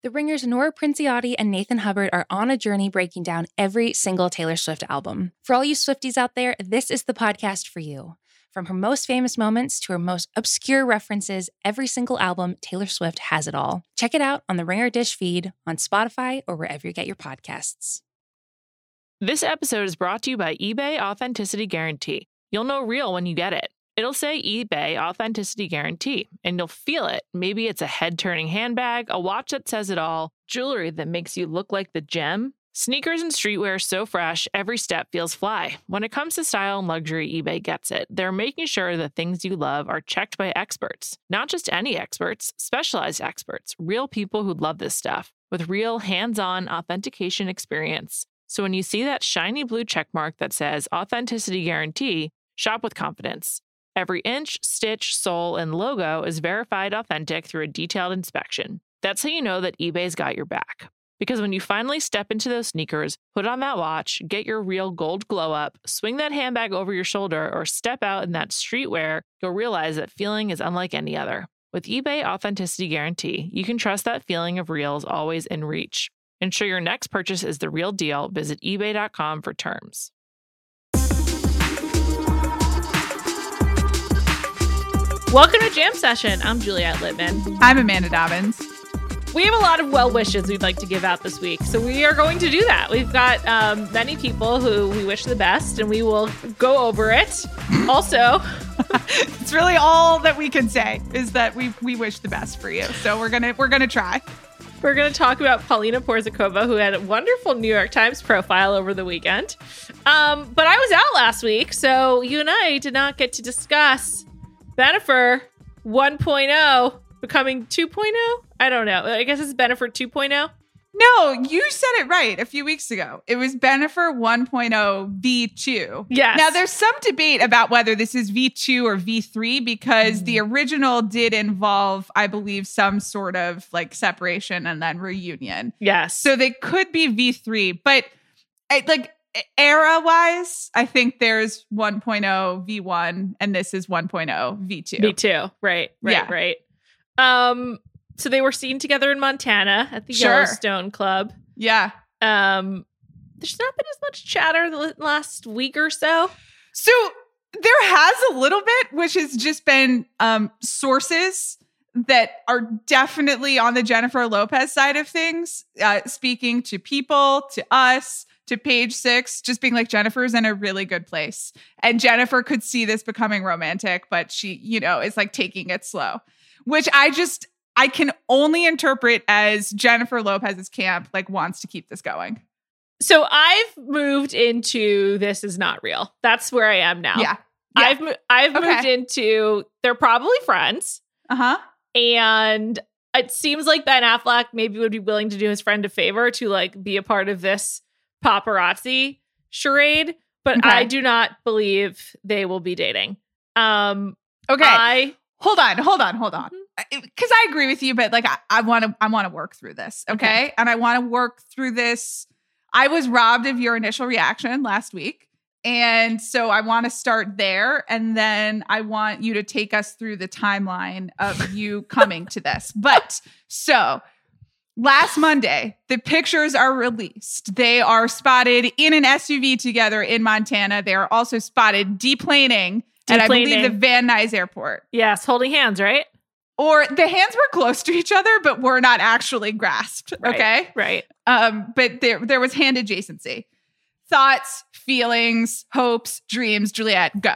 The Ringers' Nora Princiotti and Nathan Hubbard are on a journey breaking down every single Taylor Swift album. For all you Swifties out there, this is the podcast for you. From her most famous moments to her most obscure references, every single album, Taylor Swift has it all. Check it out on the Ringer Dish feed, on Spotify, or wherever you get your podcasts. This episode is brought to you by eBay Authenticity Guarantee. You'll know real when you get it. It'll say eBay Authenticity Guarantee, and you'll feel it. Maybe it's a head-turning handbag, a watch that says it all, jewelry that makes you look like the gem. Sneakers and streetwear so fresh, every step feels fly. When it comes to style and luxury, eBay gets it. They're making sure the things you love are checked by experts. Not just any experts, specialized experts, real people who love this stuff, with real hands-on authentication experience. So when you see that shiny blue checkmark that says Authenticity Guarantee, shop with confidence. Every inch, stitch, sole, and logo is verified authentic through a detailed inspection. That's how you know that eBay's got your back. Because when you finally step into those sneakers, put on that watch, get your real gold glow up, swing that handbag over your shoulder, or step out in that streetwear, you'll realize that feeling is unlike any other. With eBay Authenticity Guarantee, you can trust that feeling of real is always in reach. Ensure your next purchase is the real deal. Visit ebay.com for terms. Welcome to Jam Session. I'm Juliette Littman. I'm Amanda Dobbins. We have a lot of well wishes we'd like to give out this week, so we are going to do that. We've got many people who we wish the best, and we will go over it. Also, it's really all that we can say is that we wish the best for you. So we're gonna try. We're going to talk about Paulina Porzakova, who had a wonderful New York Times profile over the weekend. But I was out last week, so you and I did not get to discuss Bennifer 1.0 becoming 2.0. I don't know. I guess it's Bennifer 2.0. No, you said it right a few weeks ago. It was Bennifer 1.0 V2. Yes. Now, there's some debate about whether this is V2 or V3 because the original did involve, I believe, some sort of like separation and then reunion. Yes. So they could be V3, but era-wise, I think there's 1.0 V1 and this is 1.0 V2. V2. Right. So they were seen together in Montana at the Yellowstone Club. Yeah. There's not been as much chatter the last week or so. So there has a little bit, which has just been sources that are definitely on the Jennifer Lopez side of things, speaking to people, to us, to Page Six, just being like, Jennifer's in a really good place. And Jennifer could see this becoming romantic, but she, is like taking it slow, which I can only interpret as Jennifer Lopez's camp wants to keep this going. So I've moved into this is not real. That's where I am now. Yeah. I've moved into they're probably friends. Uh-huh. And it seems like Ben Affleck maybe would be willing to do his friend a favor to be a part of this paparazzi charade, but I do not believe they will be dating. Okay. Hold on. Mm-hmm. Because I agree with you, but I want to work through this, okay? And I want to work through this. I was robbed of your initial reaction last week, and so I want to start there, and then I want you to take us through the timeline of you coming to this. But so last Monday, the pictures are released. They are spotted in an SUV together in Montana. They are also spotted deplaning at, I believe, the Van Nuys Airport. Yes, holding hands, right? Or the hands were close to each other, but were not actually grasped. Okay. Right. But there was hand adjacency. Thoughts, feelings, hopes, dreams. Juliette, go.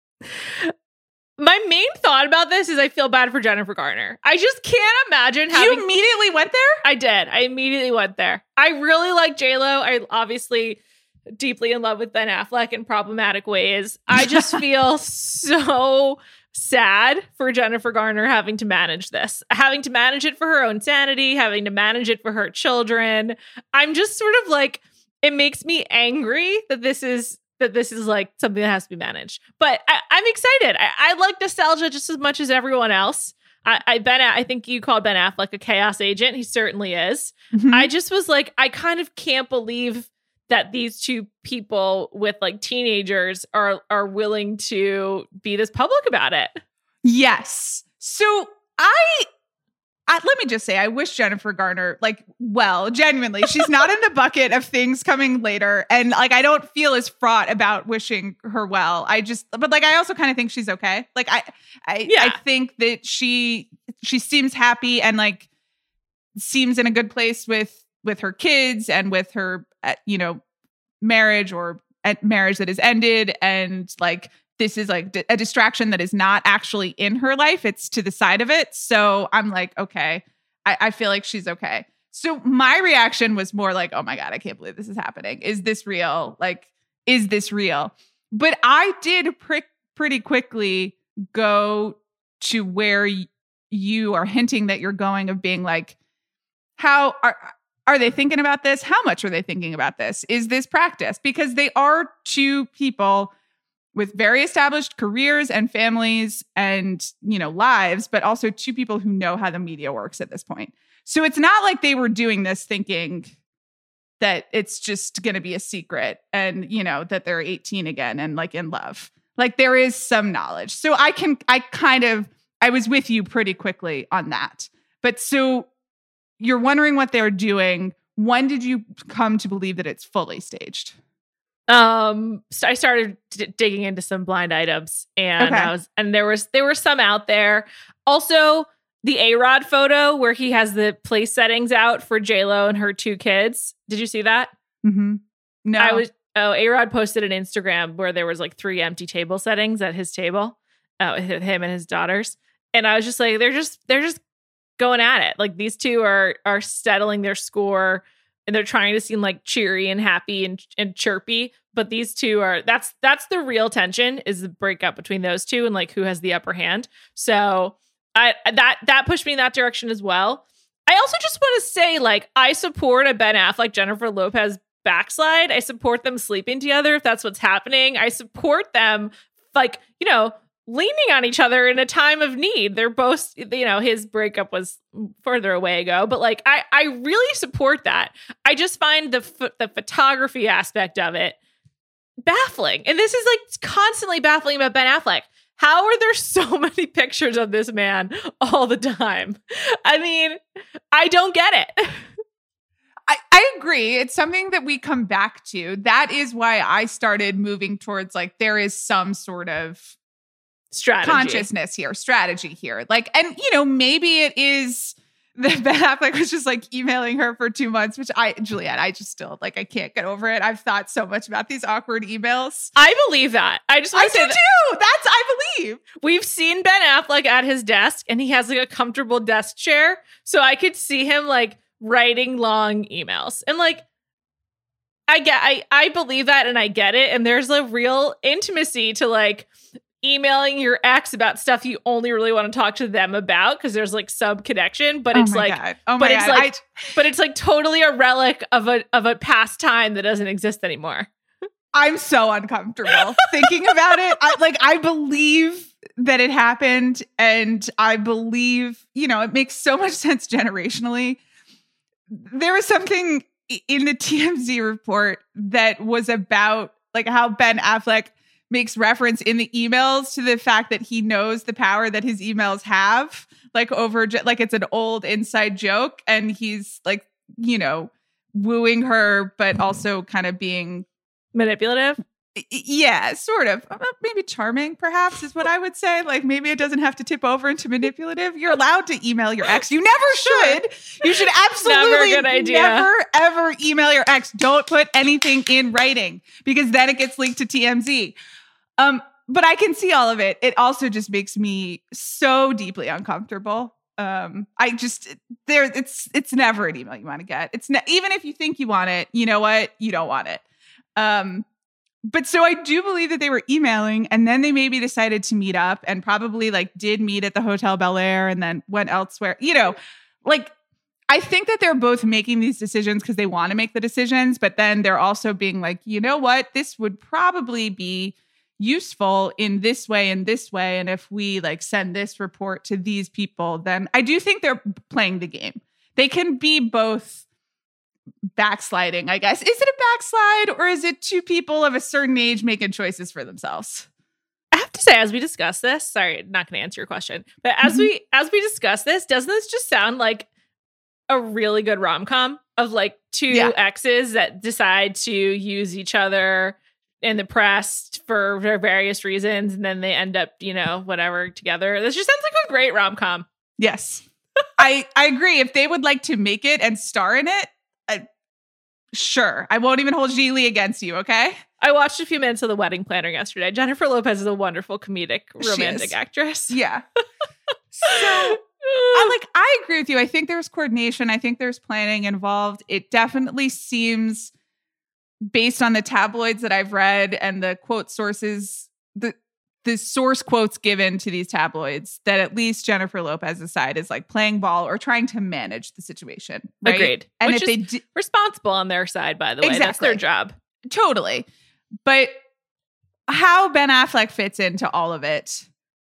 My main thought about this is I feel bad for Jennifer Garner. I just can't imagine having... You immediately went there? I did. I immediately went there. I really like J-Lo. I obviously deeply in love with Ben Affleck in problematic ways. I just feel so sad for Jennifer Garner having to manage this, having to manage it for her own sanity, having to manage it for her children. I'm just sort of it makes me angry that this is something that has to be managed. But I'm excited. I like nostalgia just as much as everyone else. I think you called Ben Affleck a chaos agent. He certainly is. Mm-hmm. I just was I kind of can't believe that these two people with teenagers are willing to be this public about it. Yes. So let me just say, I wish Jennifer Garner, genuinely, she's not in the bucket of things coming later. And I don't feel as fraught about wishing her well. I also kind of think she's okay. I think that she seems happy and seems in a good place with her kids and with her, marriage or marriage that has ended. And this is a distraction that is not actually in her life. It's to the side of it. So I'm okay, I feel like she's okay. So my reaction was more oh my God, I can't believe this is happening. Is this real? Is this real? But I did pretty quickly go to where you are hinting that you're going of being how are they thinking about this? How much are they thinking about this? Is this practice? Because they are two people with very established careers and families and, lives, but also two people who know how the media works at this point. So it's not like they were doing this thinking that it's just going to be a secret and, that they're 18 again and in love. There is some knowledge. So I was with you pretty quickly on that. But so you're wondering what they're doing. When did you come to believe that it's fully staged? So I started digging into some blind items, and there were some out there. Also, the A-Rod photo where he has the place settings out for J-Lo and her two kids. Did you see that? Mm-hmm. No. A-Rod posted an Instagram where there was 3 empty table settings at his table, him and his daughters, and I was just they're just going at it. These two are settling their score. And they're trying to seem cheery and happy and chirpy, but these two are that's the real tension, is the breakup between those two and who has the upper hand. So that pushed me in that direction as well. I also just want to say I support a Ben Affleck, Jennifer Lopez backslide. I support them sleeping together if that's what's happening. I support them leaning on each other in a time of need. They're both, his breakup was further away ago, but I really support that. I just find the photography aspect of it baffling. And this is constantly baffling about Ben Affleck. How are there so many pictures of this man all the time? I mean, I don't get it. I agree. It's something that we come back to. That is why I started moving towards there is some sort of strategy here. Maybe it is that Ben Affleck was just emailing her for 2 months, which Juliette, I just still I can't get over it. I've thought so much about these awkward emails. I believe that. I just want to say that too. I believe. We've seen Ben Affleck at his desk and he has a comfortable desk chair. So I could see him writing long emails and I believe that and I get it. And there's a real intimacy to emailing your ex about stuff you only really want to talk to them about because there's some connection, but it's totally a relic of a past time that doesn't exist anymore. I'm so uncomfortable thinking about it. I believe that it happened, and I believe it makes so much sense generationally. There was something in the TMZ report that was about how Ben Affleck makes reference in the emails to the fact that he knows the power that his emails have, over, it's an old inside joke. And he's wooing her, but also kind of being manipulative. Yeah, sort of. Maybe charming, perhaps, is what I would say. Maybe it doesn't have to tip over into manipulative. You're allowed to email your ex. You never should. You should absolutely never, ever email your ex. Don't put anything in writing because then it gets linked to TMZ. But I can see all of it. It also just makes me so deeply uncomfortable. It's never an email you want to get. Even if you think you want it, you know what? You don't want it. But so I do believe that they were emailing and then they maybe decided to meet up and probably did meet at the Hotel Bel Air and then went elsewhere. I think that they're both making these decisions because they want to make the decisions, but then they're also being you know what? This would probably be useful in this way and this way. And if we send this report to these people, then I do think they're playing the game. They can be both backsliding, I guess. Is it a backslide or is it two people of a certain age making choices for themselves? I have to say, as we discuss this, sorry, not going to answer your question, but as we discuss this, doesn't this just sound like a really good rom-com of like two exes that decide to use each other in the press for various reasons, and then they end up, whatever, together? This just sounds like a great rom-com. Yes. I agree. If they would like to make it and star in it, sure. I won't even hold Gigli against you, okay? I watched a few minutes of The Wedding Planner yesterday. Jennifer Lopez is a wonderful comedic romantic actress. Yeah. So I agree with you. I think there's coordination. I think there's planning involved. It definitely seems, based on the tabloids that I've read and the quote sources, the source quotes given to these tabloids, that at least Jennifer Lopez's side is like playing ball or trying to manage the situation. Right? Agreed. And which if is responsible on their side, by the way. That's their job. Totally. But how Ben Affleck fits into all of it,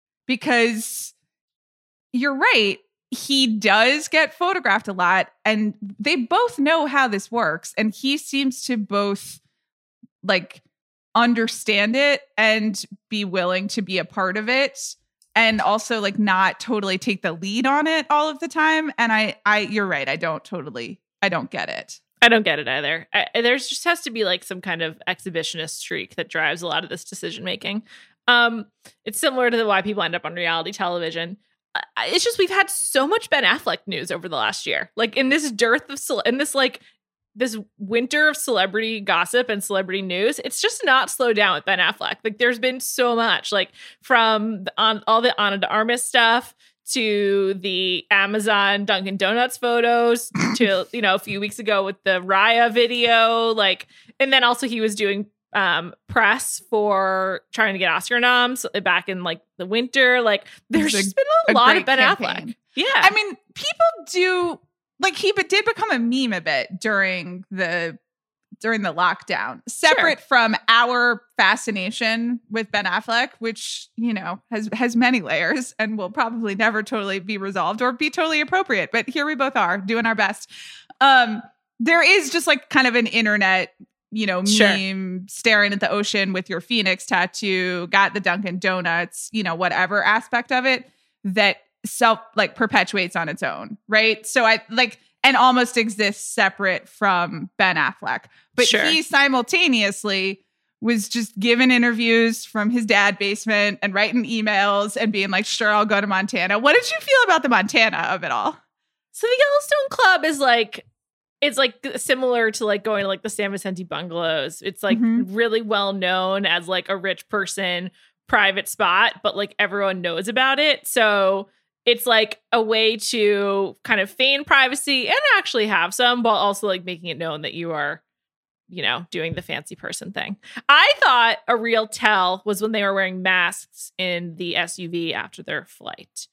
because you're right, he does get photographed a lot, and they both know how this works, and he seems to both like understand it and be willing to be a part of it, and also like not totally take the lead on it all of the time. And I you're right, I don't get it. I don't get it either. There's just has to be like some kind of exhibitionist streak that drives a lot of this decision making. It's similar to why people end up on reality television. It's just, we've had so much Ben Affleck news over the last year. Like in this dearth of this winter of celebrity gossip and celebrity news, it's just not slowed down with Ben Affleck. Like there's been so much, like from all the Ana de Armas stuff to the Amazon Dunkin' Donuts photos to, a few weeks ago with the Raya video, like, and then also he was doing press for trying to get Oscar noms back in like the winter. Like there's just been a lot of Ben Affleck. Yeah. I mean, people do like, he did become a meme a bit during the lockdown, separate from our fascination with Ben Affleck, which, has many layers and will probably never totally be resolved or be totally appropriate. But here we both are doing our best. There is just like kind of an internet, meme staring at the ocean with your Phoenix tattoo, got the Dunkin' Donuts, whatever aspect of it that perpetuates on its own. Right. So and almost exists separate from Ben Affleck. But he simultaneously was just giving interviews from his dad basement and writing emails and being like, sure, I'll go to Montana. What did you feel about the Montana of it all? So the Yellowstone Club is like, it's like similar to like going to like the San Vicente bungalows. It's like really well known as like a rich person private spot, but like everyone knows about it. So it's like a way to kind of feign privacy and actually have some, while also like making it known that you are, doing the fancy person thing. I thought a real tell was when they were wearing masks in the SUV after their flight,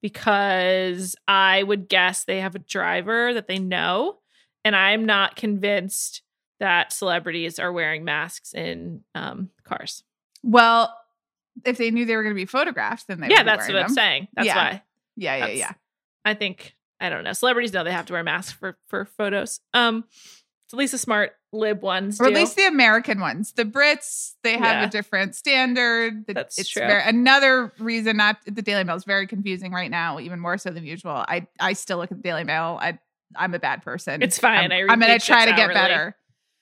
because I would guess they have a driver that they know. And I'm not convinced that celebrities are wearing masks in cars. Well, if they knew they were going to be photographed, then they would be that's what them. I'm saying. That's why. Yeah. I think, I don't know. Celebrities know they have to wear masks for photos. It's at least the smart lib ones or at least the American ones. The Brits, they have a different standard. That's true. Another reason the Daily Mail is very confusing right now, even more so than usual. I still look at the Daily Mail. I'm a bad person. It's fine. I'm going to try to get better.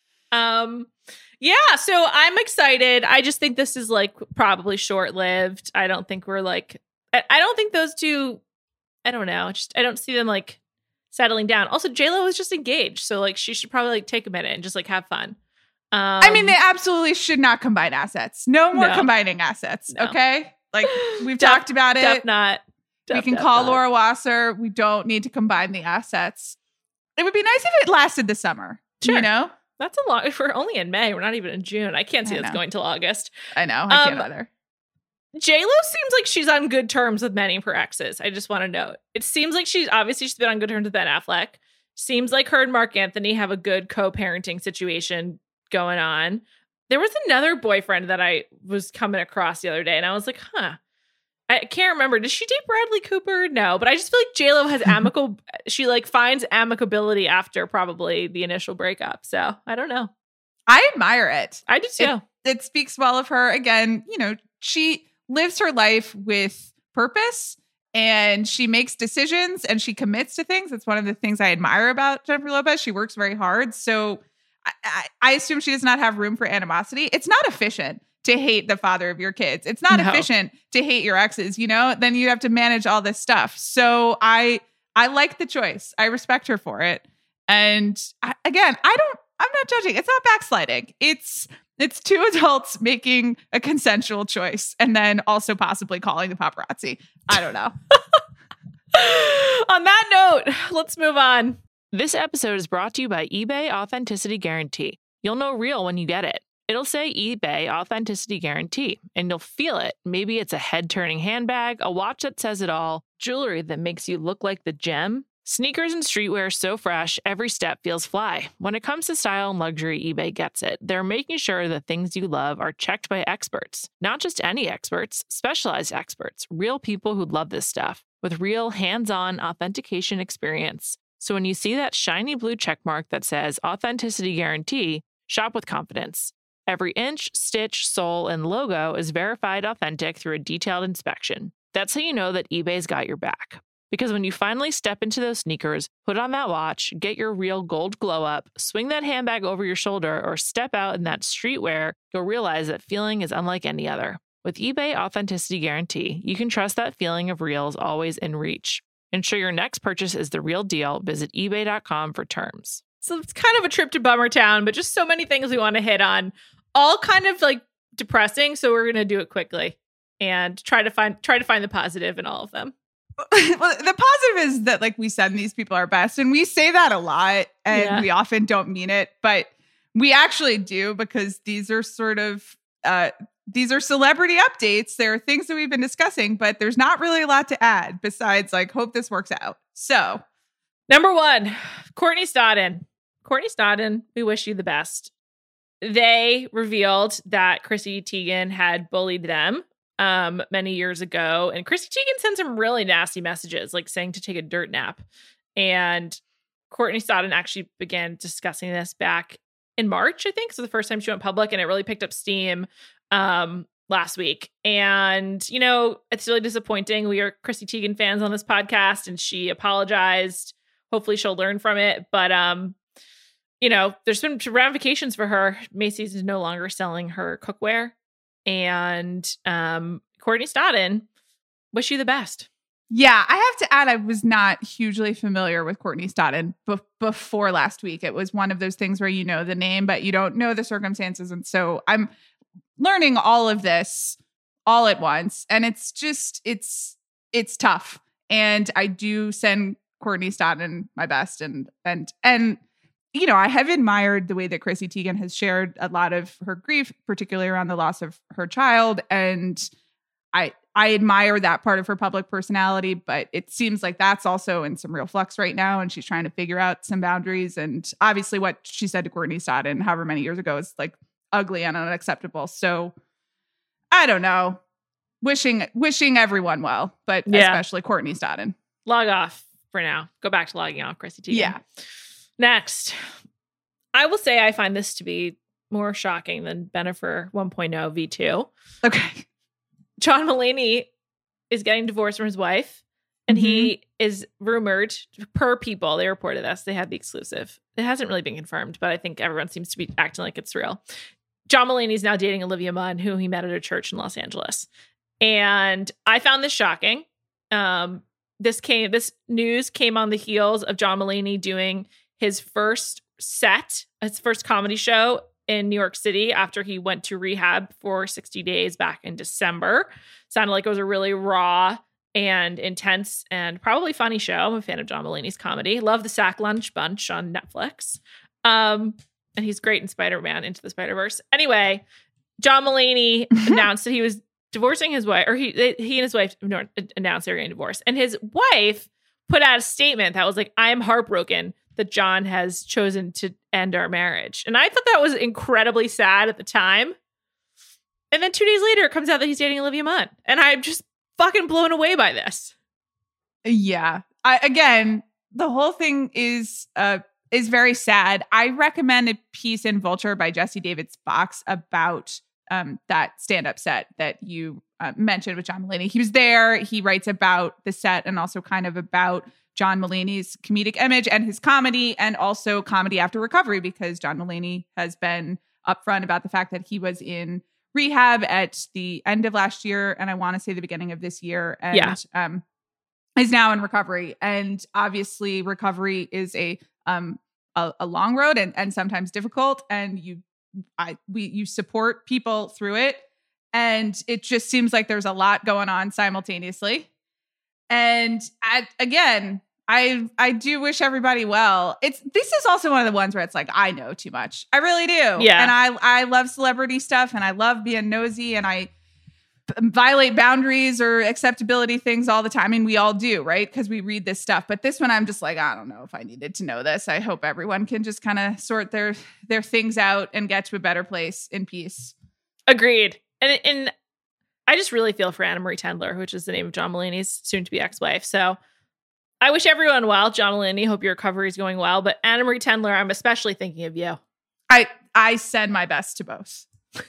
Yeah, so I'm excited. I just think this is like probably short-lived. I don't think we're like, I don't think those two, I don't know. I don't see them like settling down. Also, JLo is just engaged. So like she should probably like take a minute and just like have fun. I mean, they absolutely should not combine assets. No more combining assets. No. Okay. Like we've talked about it. We can call Laura Wasser. We don't need to combine the assets. It would be nice if it lasted the summer. Sure. That's a lot. If we're only in May, we're not even in June. I can't see this going till August. I know. I can't either. JLo seems like she's on good terms with many of her exes. I just want to note. It seems like she's been on good terms with Ben Affleck. Seems like her and Mark Anthony have a good co-parenting situation going on. There was another boyfriend that I was coming across the other day, and I was like, I can't remember. Does she date Bradley Cooper? No, but I just feel like JLo has she like finds amicability after probably the initial breakup. So I don't know. I admire it. I do too. It speaks well of her. Again, lives her life with purpose, and she makes decisions and she commits to things. That's one of the things I admire about Jennifer Lopez. She works very hard. So I assume she does not have room for animosity. It's not efficient to hate the father of your kids. It's not efficient to hate your exes, then you have to manage all this stuff. So I like the choice. I respect her for it. And I'm not judging. It's not backsliding. It's two adults making a consensual choice and then also possibly calling the paparazzi. I don't know. On that note, let's move on. This episode is brought to you by eBay Authenticity Guarantee. You'll know real when you get it. It'll say eBay Authenticity Guarantee, and you'll feel it. Maybe it's a head-turning handbag, a watch that says it all, jewelry that makes you look like the gem. Sneakers and streetwear so fresh, every step feels fly. When it comes to style and luxury, eBay gets it. They're making sure the things you love are checked by experts. Not just any experts, specialized experts, real people who love this stuff, with real hands-on authentication experience. So when you see that shiny blue checkmark that says Authenticity Guarantee, shop with confidence. Every inch, stitch, sole, and logo is verified authentic through a detailed inspection. That's how you know that eBay's got your back. Because when you finally step into those sneakers, put on that watch, get your real gold glow up, swing that handbag over your shoulder, or step out in that streetwear, you'll realize that feeling is unlike any other. With eBay Authenticity Guarantee, you can trust that feeling of real is always in reach. Ensure your next purchase is the real deal. Visit ebay.com for terms. So it's kind of a trip to Bummer Town, but just so many things we want to hit on, all kind of like depressing. So we're going to do it quickly and try to find the positive in all of them. Well, the positive is that, like we said, these people are best. And we say that a lot and we often don't mean it, but we actually do, because these are sort of, these are celebrity updates. There are things that we've been discussing, but there's not really a lot to add besides like, hope this works out. So number one, Courtney Stodden. Courtney Stodden, we wish you the best. They revealed that Chrissy Teigen had bullied them many years ago. And Chrissy Teigen sent some really nasty messages, like saying to take a dirt nap. And Courtney Stodden actually began discussing this back in March, I think. So the first time she went public, and it really picked up steam last week. And, it's really disappointing. We are Chrissy Teigen fans on this podcast, and she apologized. Hopefully she'll learn from it. But, there's been ramifications for her. Macy's is no longer selling her cookware. And Courtney Stodden, wish you the best. Yeah, I have to add, I was not hugely familiar with Courtney Stodden before last week. It was one of those things where you know the name, but you don't know the circumstances. And so I'm learning all of this all at once. And it's just, it's tough. And I do send Courtney Stodden my best. And I have admired the way that Chrissy Teigen has shared a lot of her grief, particularly around the loss of her child. And I admire that part of her public personality, but it seems like that's also in some real flux right now. And she's trying to figure out some boundaries. And obviously what she said to Courtney Stodden however many years ago is like ugly and unacceptable. So I don't know, wishing everyone well, but especially Courtney Stodden. Log off for now. Go back to logging off, Chrissy Teigen. Yeah. Next, I will say I find this to be more shocking than Bennifer 1.0 V2. Okay. John Mulaney is getting divorced from his wife, and he is rumored, per people, they reported this, they had the exclusive. It hasn't really been confirmed, but I think everyone seems to be acting like it's real. John Mulaney is now dating Olivia Munn, who he met at a church in Los Angeles. And I found this shocking. This news came on the heels of John Mulaney doing his first comedy show in New York City after he went to rehab for 60 days back in December. Sounded like it was a really raw and intense and probably funny show. I'm a fan of John Mulaney's comedy. Love the Sack Lunch Bunch on Netflix. And he's great in Spider-Man Into the Spider-Verse. Anyway, John Mulaney announced that he was divorcing his wife, or he and his wife announced they were getting divorced. And his wife put out a statement that was like, I am heartbroken that John has chosen to end our marriage. And I thought that was incredibly sad at the time. And then 2 days later, it comes out that he's dating Olivia Munn. And I'm just fucking blown away by this. Yeah. Again, the whole thing is very sad. I recommend a piece in Vulture by Jesse David Fox about that stand-up set that you mentioned with John Mulaney. He was there. He writes about the set and also kind of about John Mulaney's comedic image and his comedy, and also comedy after recovery, because John Mulaney has been upfront about the fact that he was in rehab at the end of last year, and I want to say the beginning of this year, and is now in recovery. And obviously, recovery is a long road and sometimes difficult, and you support people through it. And it just seems like there's a lot going on simultaneously. And I do wish everybody well. This is also one of the ones where it's like, I know too much. I really do. Yeah. And I love celebrity stuff, and I love being nosy, and I violate boundaries or acceptability things all the time. I mean, we all do, right? Because we read this stuff. But this one, I'm just like, I don't know if I needed to know this. I hope everyone can just kind of sort their things out and get to a better place in peace. Agreed. And I just really feel for Anna Marie Tendler, which is the name of John Mulaney's soon-to-be ex-wife. So I wish everyone well. John Mulaney, hope your recovery is going well. But Anna Marie Tendler, I'm especially thinking of you. I send my best to both.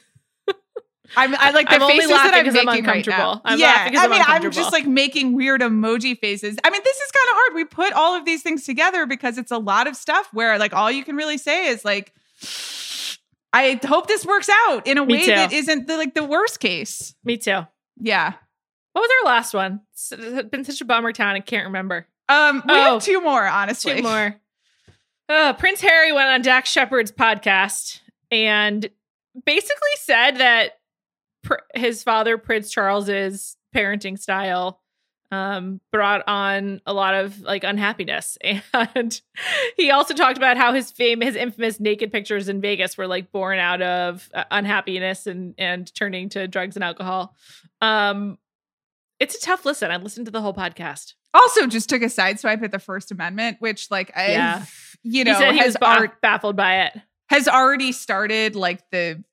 I like the I'm faces that I'm making I'm uncomfortable. right now. I'm just like making weird emoji faces. I mean, this is kind of hard. We put all of these things together because it's a lot of stuff where like all you can really say is like, I hope this works out in a way that isn't the worst case. Me too. Yeah. What was our last one? It's been such a bummer town. I can't remember. We have two more, honestly. Two more. Prince Harry went on Dax Shepard's podcast and basically said that his father, Prince Charles's parenting style brought on a lot of like unhappiness. And he also talked about how his infamous naked pictures in Vegas were like born out of unhappiness and turning to drugs and alcohol. It's a tough listen. I listened to the whole podcast. Also just took a sideswipe at the First Amendment, which like, he said he was baffled by it. Has already started like the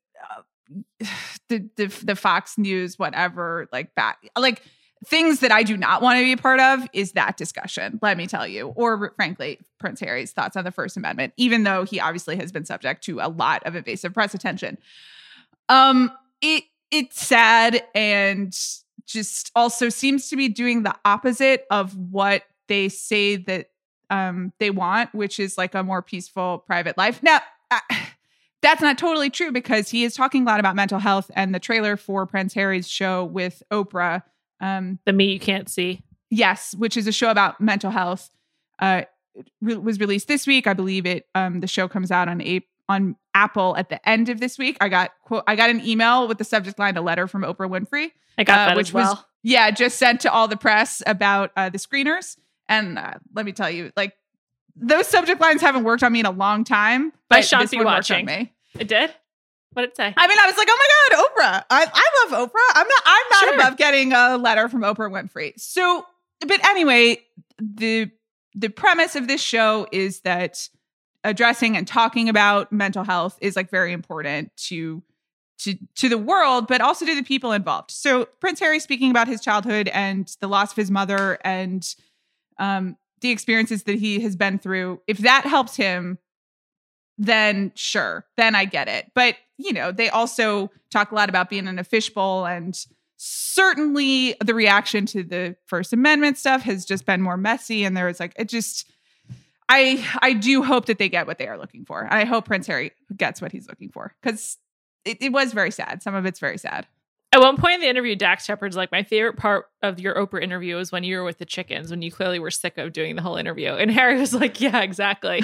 Fox News, whatever, like things that I do not want to be a part of is that discussion, let me tell you, or frankly, Prince Harry's thoughts on the First Amendment, even though he obviously has been subject to a lot of invasive press attention. It's sad and just also seems to be doing the opposite of what they say that they want, which is like a more peaceful private life. Now, that's not totally true because he is talking a lot about mental health, and the trailer for Prince Harry's show with Oprah, The Me You Can't See. Yes, which is a show about mental health, was released this week. I believe it. The show comes out on Apple at the end of this week. I got an email with the subject line, "A letter from Oprah Winfrey." I got that which as well. Was just sent to all the press about the screeners. And let me tell you, like, those subject lines haven't worked on me in a long time. By But Sean this B. one worked watching. on me. It did? What did it say? I mean, I was like, oh my God, Oprah. I love Oprah. I'm not Sure. above getting a letter from Oprah Winfrey. So, but anyway, the premise of this show is that addressing and talking about mental health is like very important to the world, but also to the people involved. So Prince Harry speaking about his childhood and the loss of his mother and the experiences that he has been through. If that helps him, then sure, then I get it. But, they also talk a lot about being in a fishbowl, and certainly the reaction to the First Amendment stuff has just been more messy. And there was like, I do hope that they get what they are looking for. I hope Prince Harry gets what he's looking for, because it was very sad. Some of it's very sad. At one point in the interview, Dax Shepard's like, my favorite part of your Oprah interview was when you were with the chickens, when you clearly were sick of doing the whole interview. And Harry was like, yeah, exactly.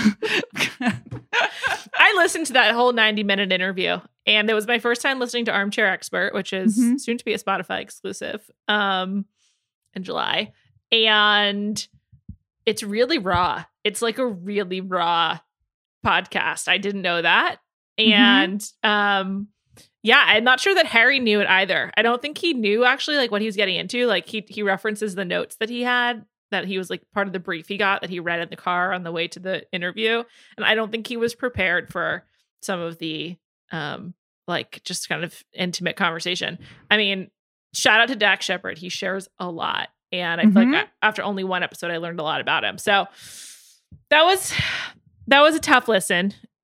I listened to that whole 90-minute interview, and it was my first time listening to Armchair Expert, which is soon to be a Spotify exclusive in July. And it's really raw. It's like a really raw podcast. I didn't know that. And I'm not sure that Harry knew it either. I don't think he knew actually like what he was getting into. Like he references the notes that he had, that he was like part of the brief he got that he read in the car on the way to the interview. And I don't think he was prepared for some of the like just kind of intimate conversation. I mean, shout out to Dax Shepard. He shares a lot. And I feel like after only one episode, I learned a lot about him. So that was a tough listen.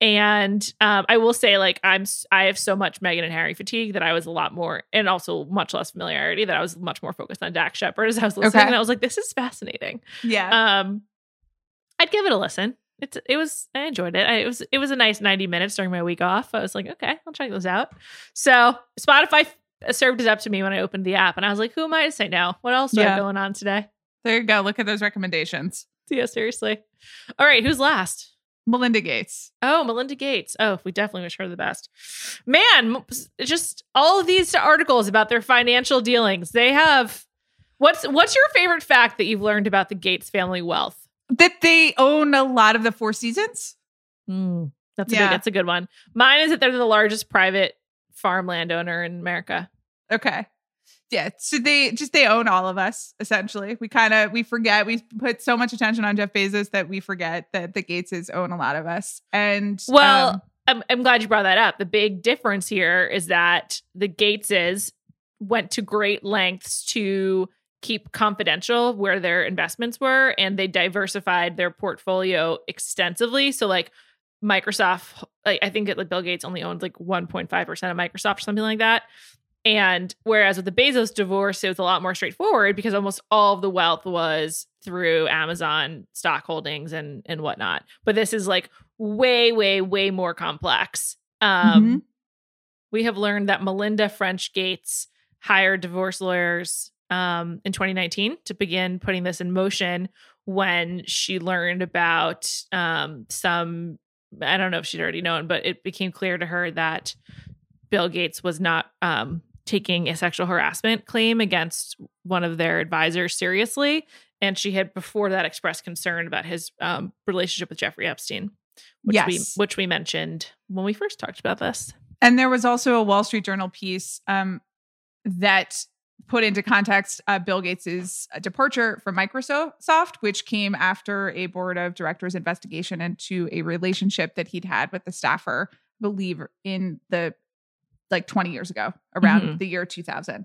And I will say, like, I have so much Meghan and Harry fatigue that I was a lot more, and also much less familiarity, that I was much more focused on Dax Shepard as I was listening. And I was like, this is fascinating. Yeah. I'd give it a listen. I enjoyed it. It was a nice 90 minutes during my week off. I was like, okay, I'll check those out. So Spotify served it up to me when I opened the app, and I was like, who am I to say no? What else do I have going on today? There you go. Look at those recommendations. Yeah, seriously. All right, who's last? Melinda Gates. Oh, Melinda Gates. Oh, we definitely wish her the best. Man, just all of these articles about their financial dealings. They have what's your favorite fact that you've learned about the Gates family wealth? That they own a lot of the Four Seasons. That's a good one. Mine is that they're the largest private farmland owner in America. Okay. Yeah, so they own all of us, essentially. We forget, we put so much attention on Jeff Bezos that we forget that the Gateses own a lot of us. And I'm glad you brought that up. The big difference here is that the Gateses went to great lengths to keep confidential where their investments were, and they diversified their portfolio extensively. So like Microsoft, I think that like Bill Gates only owned like 1.5% of Microsoft or something like that. And whereas with the Bezos divorce, it was a lot more straightforward because almost all of the wealth was through Amazon stock holdings and whatnot. But this is like way, way, way more complex. We have learned that Melinda French Gates hired divorce lawyers in 2019 to begin putting this in motion when she learned about some, I don't know if she'd already known, but it became clear to her that Bill Gates was not taking a sexual harassment claim against one of their advisors seriously. And she had before that expressed concern about his relationship with Jeffrey Epstein, which we mentioned when we first talked about this. And there was also a Wall Street Journal piece that put into context Bill Gates's departure from Microsoft, which came after a board of directors investigation into a relationship that he'd had with the staffer, I believe in the 20 years ago, around the year 2000.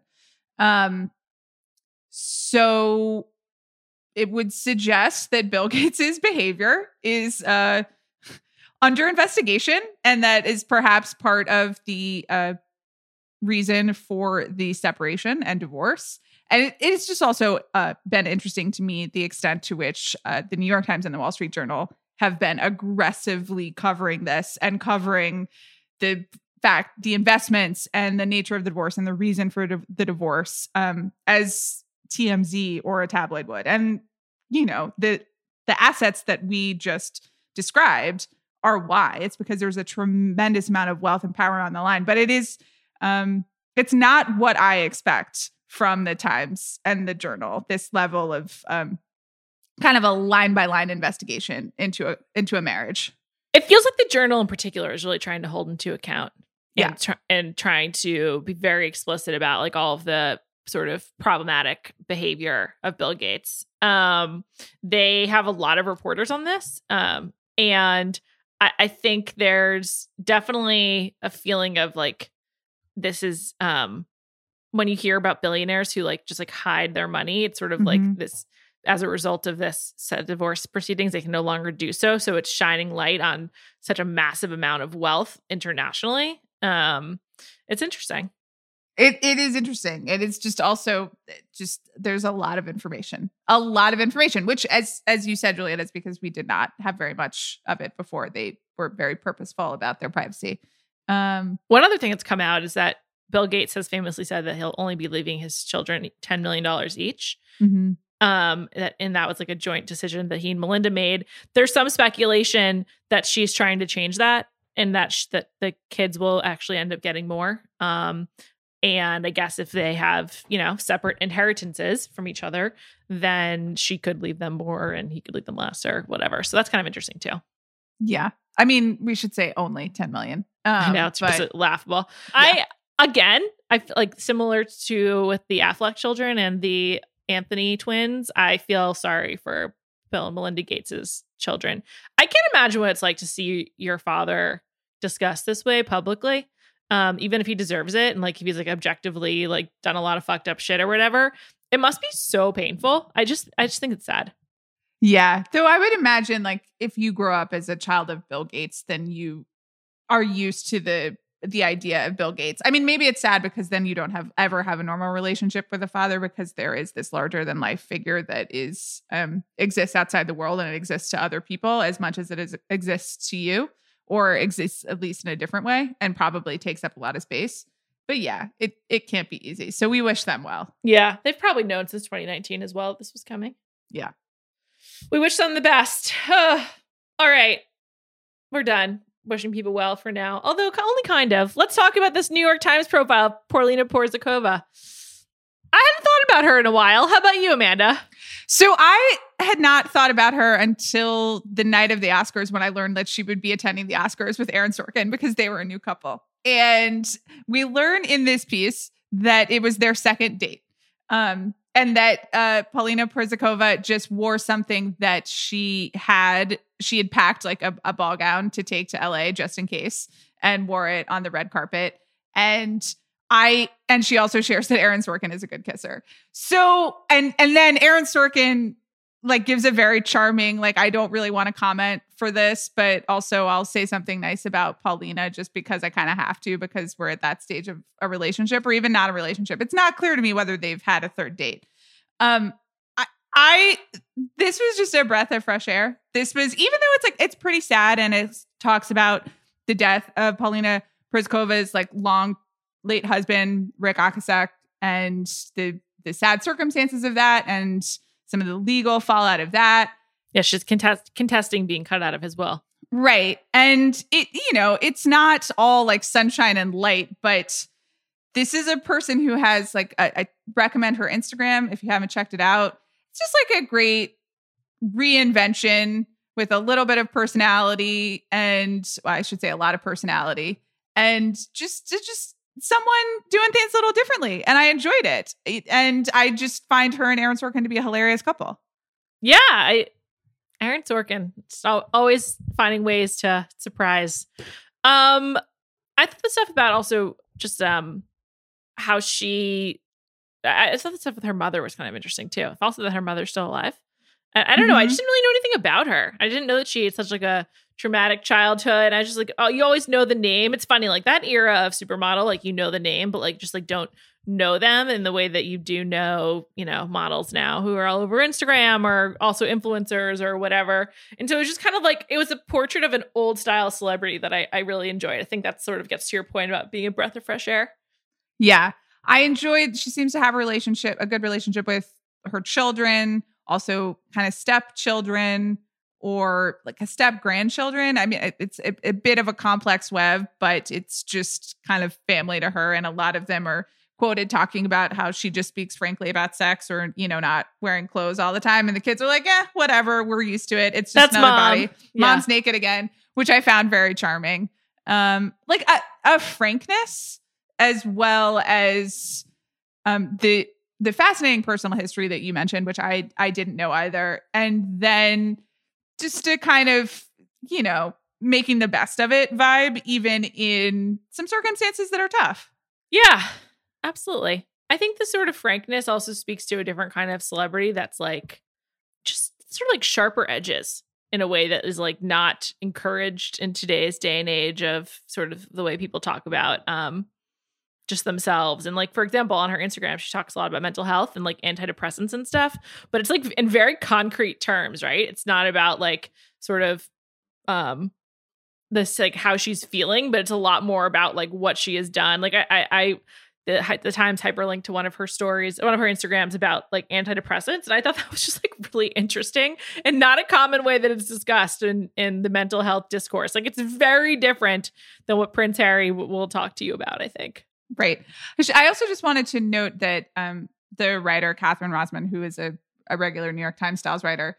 So it would suggest that Bill Gates's behavior is under investigation, and that is perhaps part of the reason for the separation and divorce. And it's just also been interesting to me the extent to which the New York Times and the Wall Street Journal have been aggressively covering this and covering the investments and the nature of the divorce and the reason for the divorce as TMZ or a tabloid would. And, the assets that we just described are why. It's because there's a tremendous amount of wealth and power on the line. But it is, it's not what I expect from the Times and the Journal, this level of kind of a line-by-line investigation into a marriage. It feels like the Journal in particular is really trying to hold into account and trying to be very explicit about like all of the sort of problematic behavior of Bill Gates. They have a lot of reporters on this. And I think there's definitely a feeling of like, this is when you hear about billionaires who like just like hide their money, it's sort of like this, as a result of this set of divorce proceedings, they can no longer do so. So it's shining light on such a massive amount of wealth internationally. It's interesting. It is interesting. It is just also there's a lot of information, which as you said, Juliet, is because we did not have very much of it before. They were very purposeful about their privacy. One other thing that's come out is that Bill Gates has famously said that he'll only be leaving his children $10 million each. That was like a joint decision that he and Melinda made. There's some speculation that she's trying to change that, and that the kids will actually end up getting more. And I guess if they have, separate inheritances from each other, then she could leave them more and he could leave them less or whatever. So that's kind of interesting too. Yeah. I mean, we should say only 10 million. I know, it's just laughable. Yeah. I feel like similar to with the Affleck children and the Anthony twins, I feel sorry for Bill and Melinda Gates's children. I can't imagine what it's like to see your father discussed this way publicly, even if he deserves it. And like, if he's like objectively like done a lot of fucked up shit or whatever, it must be so painful. I just think it's sad. Yeah. Though I would imagine like if you grow up as a child of Bill Gates, then you are used to the idea of Bill Gates. I mean, maybe it's sad because then you don't ever have a normal relationship with a father because there is this larger than life figure that is exists outside the world and it exists to other people as much as exists to you, or exists at least in a different way and probably takes up a lot of space. But yeah, it can't be easy. So we wish them well. Yeah, they've probably known since 2019 as well this was coming. Yeah. We wish them the best. All right. We're done wishing people well for now. Although only kind of. Let's talk about this New York Times profile, Paulina Porizkova. I hadn't thought about her in a while. How about you, Amanda? So I had not thought about her until the night of the Oscars when I learned that she would be attending the Oscars with Aaron Sorkin because they were a new couple. And we learn in this piece that it was their second date. And that Paulina Porizkova just wore something that she had packed like a ball gown to take to LA just in case and wore it on the red carpet. And she also shares that Aaron Sorkin is a good kisser. So, and then Aaron Sorkin like gives a very charming, like, I don't really want to comment for this, but also I'll say something nice about Paulina just because I kind of have to, because we're at that stage of a relationship or even not a relationship. It's not clear to me whether they've had a third date. This was just a breath of fresh air. This was, even though it's like, it's pretty sad and it talks about the death of Paulina Porizkova's like late husband, Rick Ocasek, and the sad circumstances of that and some of the legal fallout of that. Yeah, she's contesting being cut out of his will. Right. And it's not all like sunshine and light, but this is a person who has like, I recommend her Instagram if you haven't checked it out. It's just like a great reinvention with a little bit of personality and, well, I should say a lot of personality, and just someone doing things a little differently. And I enjoyed it. And I just find her and Aaron Sorkin to be a hilarious couple. Yeah. Aaron Sorkin, always finding ways to surprise. I thought the stuff about also just how I thought the stuff with her mother was kind of interesting too. Also that her mother's still alive. I don't know. I just didn't really know anything about her. I didn't know that she had such like a traumatic childhood. I was just like, oh, you always know the name. It's funny, like that era of supermodel, like you know the name, but like just like don't know them in the way that you do know, models now who are all over Instagram or also influencers or whatever. And so it was just kind of like, it was a portrait of an old style celebrity that I really enjoyed. I think that sort of gets to your point about being a breath of fresh air. Yeah. I enjoyed, she seems to have a good relationship with her children, also kind of stepchildren or like a step grandchildren. I mean, it's a bit of a complex web, but it's just kind of family to her. And a lot of them are quoted talking about how she just speaks frankly about sex or, not wearing clothes all the time. And the kids are like, whatever, we're used to it. It's just another body. Yeah. Mom's naked again, which I found very charming. Like a frankness as well as the fascinating personal history that you mentioned, which I didn't know either. And then just to kind of, making the best of it vibe, even in some circumstances that are tough. Yeah, absolutely. I think the sort of frankness also speaks to a different kind of celebrity that's like just sort of like sharper edges in a way that is like not encouraged in today's day and age of sort of the way people talk about just themselves. And like, for example, on her Instagram, she talks a lot about mental health and like antidepressants and stuff, but it's like in very concrete terms, right? It's not about like sort of this like how she's feeling, but it's a lot more about like what she has done. Like the Times hyperlinked to one of her stories, one of her Instagrams about like antidepressants. And I thought that was just like really interesting and not a common way that it's discussed in the mental health discourse. Like it's very different than what Prince Harry will talk to you about, I think. Right. I also just wanted to note that the writer, Catherine Rosman, who is a regular New York Times styles writer,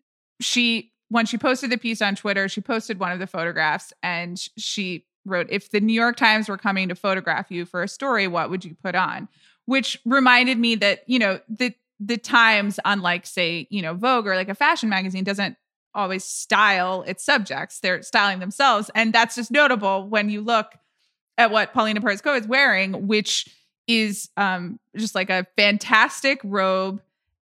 when she posted the piece on Twitter, she posted one of the photographs and she wrote, if the New York Times were coming to photograph you for a story, what would you put on? Which reminded me that, the Times, unlike say, Vogue or like a fashion magazine, doesn't always style its subjects. They're styling themselves. And that's just notable when you look at what Paulina Porizkova is wearing, which is just like a fantastic robe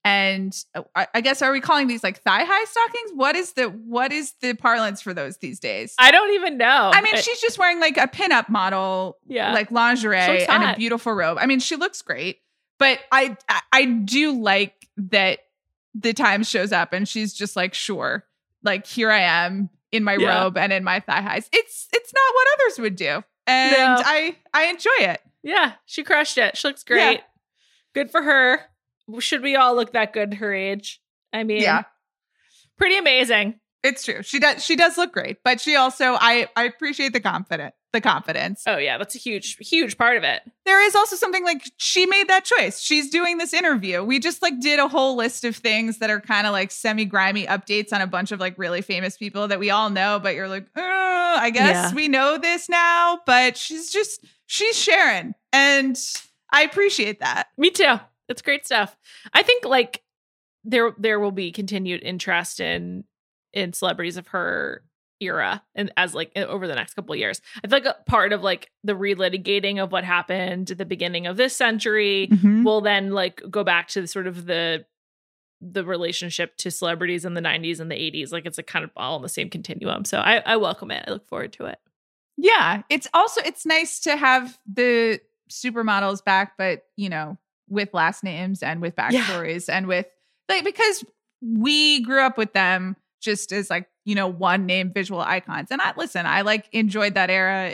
And I guess, are we calling these like thigh high stockings? What is the parlance for those these days? I don't even know. I mean, she's just wearing like a pinup model, like lingerie and a beautiful robe. I mean, she looks great, but I do like that the Times shows up and she's just like, sure, like here I am in my robe and in my thigh highs. It's not what others would do, and I enjoy it. Yeah, she crushed it. She looks great. Yeah. Good for her. Should we all look that good her age? I mean, pretty amazing. It's true. She does look great, but she also, I appreciate the confidence. Oh yeah, that's a huge part of it. There is also something like she made that choice. She's doing this interview. We just like did a whole list of things that are kind of like semi-grimy updates on a bunch of like really famous people that we all know, but you're like, I guess we know this now, but she's Sharon, and I appreciate that. Me too. It's great stuff. I think like there will be continued interest in celebrities of her era and as like over the next couple of years. I feel like a part of like the relitigating of what happened at the beginning of this century will then like go back to sort of the relationship to celebrities in the 90s and the 80s. Like it's like kind of all in the same continuum. So I welcome it. I look forward to it. Yeah. It's nice to have the supermodels back, but you know, with last names and with backstories and with like, because we grew up with them just as like, you know, one name visual icons. And I like enjoyed that era.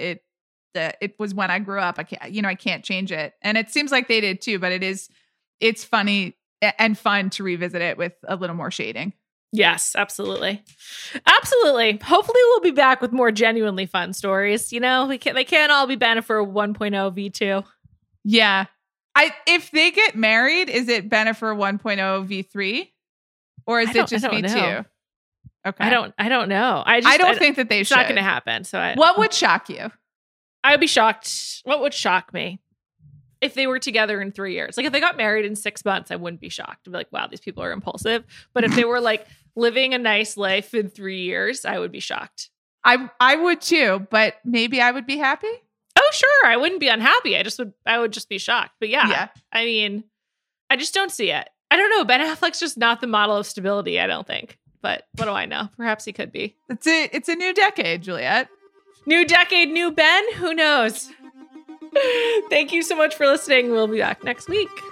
It was when I grew up. I can't change it. And it seems like they did too, but it's funny and fun to revisit it with a little more shading. Yes, absolutely. Absolutely. Hopefully we'll be back with more genuinely fun stories. You know, they can't all be Bennifer 1.0 V2. Yeah. If they get married, is it Bennifer 1.0 V3? Or is it just V2? Okay. I don't know. I don't think that they should. It's not going to happen. So what would shock you? I would be shocked. What would shock me? If they were together in 3 years. Like if they got married in 6 months, I wouldn't be shocked. I'd be like, wow, these people are impulsive. But if they were like living a nice life in 3 years, I would be shocked. I would too, but maybe I would be happy. Oh, sure. I wouldn't be unhappy. I would just be shocked. But yeah. I mean, I just don't see it. I don't know. Ben Affleck's just not the model of stability, I don't think. But what do I know? Perhaps he could be. It's a new decade, Juliet. New decade, new Ben? Who knows? Thank you so much for listening. We'll be back next week.